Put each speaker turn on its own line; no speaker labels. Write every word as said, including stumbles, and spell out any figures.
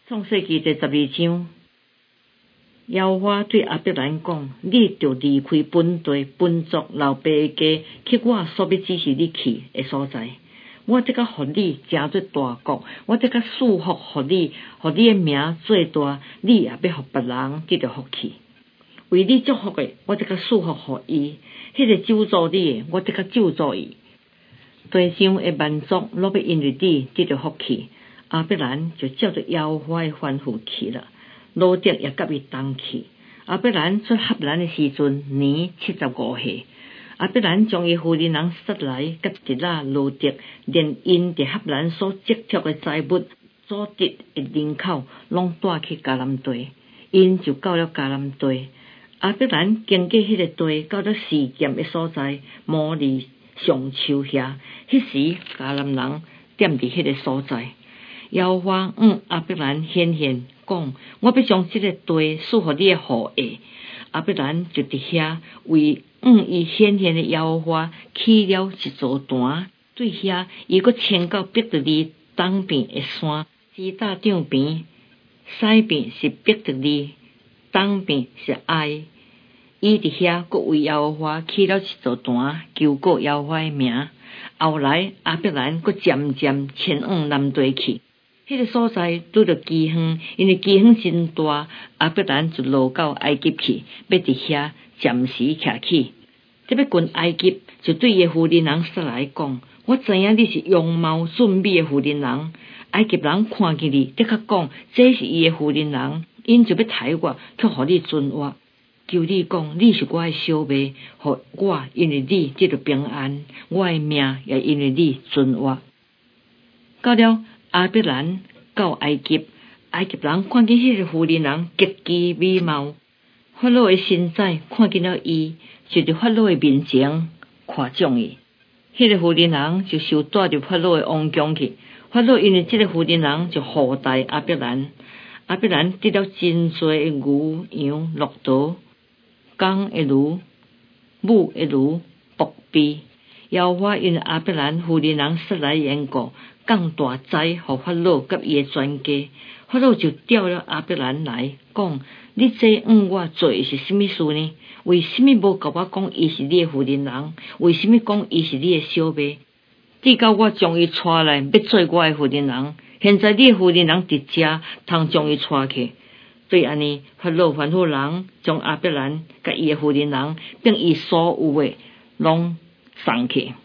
创世纪第十二章，耶和华对亚伯兰讲：你着离开本地、本族、老爸的家，去我所要指示你去的所在。我这个互你成做大国，我这个祝福互你，互你的名做大，你也要互别人得到福气。为你祝福的，我这个祝福互伊；迄个咒诅你的，我这个咒诅伊。地上的万族拢要因为你得到福气。亚伯兰就照着耶和华的吩咐去了，罗得也甲伊同去。亚伯兰出合兰的时阵，年七十五岁。亚伯兰将伊夫人人杀来，甲一拉罗得，连因伫合兰所积蓄的财物、所得的人口，拢带去迦南地。因就到了迦南地。亚伯兰经过迄个地，到了示剑的所在，摩利上丘遐。迄时迦南人踮伫迄个所在。耶和华向亚伯兰显现，讲：我要将这个地赐予你的后裔。亚伯兰就伫遐为向伊显现的耶和华起了一座坛，对遐伊阁迁到伯特利东边的山，支大帐边，西边是伯特利，东边是爱。伊伫遐阁为耶和华起了一座坛，求告耶和华的名。后来亚伯兰阁渐渐迁往南地去。迄个所在拄着饥荒，因为饥荒真大，亚伯兰就落到埃及去，要伫遐暂时徛起。这要进埃及，就对伊的夫人人撒来讲：我知影你是容貌俊美的妇人人，埃及人看见你，的确讲这是伊的妇人人，因就要抬我，去互你尊我。求你讲，你是我的小妹，互我因为你得到平安，我的命也因为你尊我。到了亚伯兰到埃及，埃及人看见迄个妇人人极其美貌，法老的臣宰看见了伊，就伫法老的面前夸奖伊。迄个妇人人就受带入法老的王宫去。法老因为这个妇人人就厚待亚伯兰，亚伯兰得了真多的牛羊骆驼、公的驴、母的驴、仆婢。耶和华因亚伯兰妇人人撒来缘故，降大灾互法老甲伊的全家。法老就调了亚伯兰来，讲：你这向我做的是什么事呢？为什么无甲我讲伊是你的妇人人？为什么讲伊是你的小妹？直到我将伊带来，要做我的妇人人。现在你的妇人人伫遮，通将伊带去。对安尼，法老吩咐人将亚伯兰甲伊的妇人人，并伊所有的，拢送去。